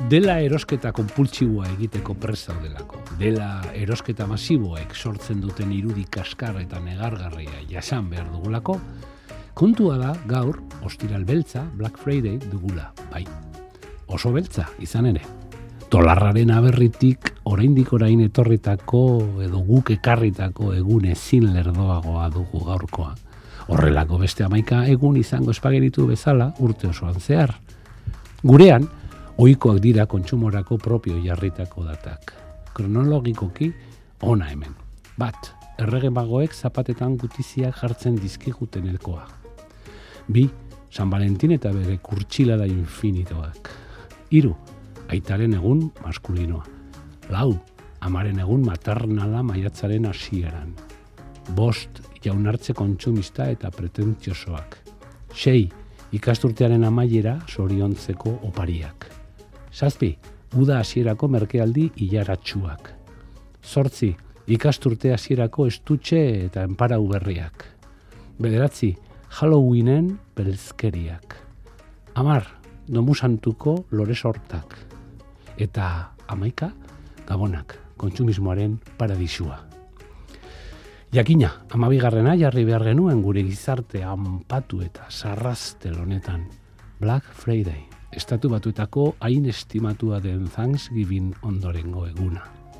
Dela erosketa konpultsiboa egiteko prest daudelako. Dela erosketa masiboek sortzen duten irudi kaskar eta negargarria jasan behar dugulako, kontua da gaur, ostiral beltza, Black Friday dugula, bai. Oso beltza, izan ere. Dolarraren aberritik oraindik orain etorritako edo guk ekarritako egun ezin lerdoagoa dugu gaurkoa. Horrelako beste 11 egun izango espageritu bezala urte osoan zehar. Gurean, ohikoak dira kontsumorako propio jarritako datak. Kronologikoki ona hemen. Bat, errege magoek zapatetan gutiziak jartzen dizkiguten elkoa. 2, San Valentin eta bere kurtxilada infinitoak. 3, aitaren egun maskulinoa. 4, amaren egun maternala maiatzaren hasieran. 5, jaunartze kontsumista eta pretentziosoak. 6, ikasturtearen amaiera zoriontzeko opariak. 7, uda hasierako merkealdi ilaratsuak. 8, ikasturte hasierako estutxe eta enparau berriak. 9, Halloweenen belzkeriak. 10, domusantuko loresortak. Eta 11, gabonak, kontsumismoaren paradisua. Jakina, 12. jarri behar genuen gure gizarte anpatu eta sarrastel honetan. Black Friday, Estatu Batuetako hain estimatua den Thanksgiving ondorengo eguna.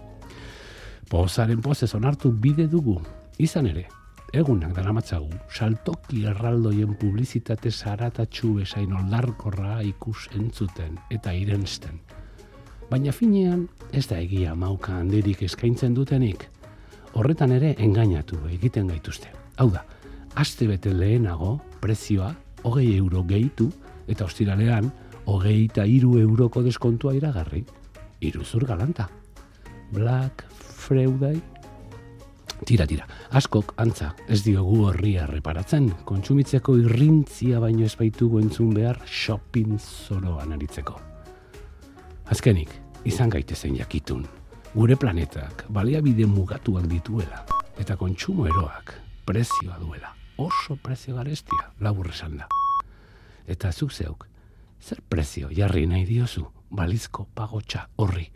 Pozaren pozez onartu bide dugu, izan ere, egunak daramatzagu, saltoki erraldoien publizitate zaratatxu bezain oldarkorra ikus entzuten eta irensten. Baina finean, ez da egia mauka handirik eskaintzen dutenik, horretan ere engainatu egiten gaituzte. Hau da, aste bete lehenago, prezioa, 20 euro gehitu, eta ostiralean, 23 euroko deskontua iragarri. Iruzur galanta. Black Friday. Tira, askok antza, ez diogu horria reparatzen, kontsumitzeko irrintzia baino ez baitugu entzun behar shopping zoroan aritzeko. Azkenik, izan gaitezen jakitun, gure planetak baliabide mugatuak dituela, eta kontsumo eroak prezioa duela, oso prezio garestia, labur esan da. Eta zuk zeuk, zer prezio jarri nahi diozu balizko pagotxa horri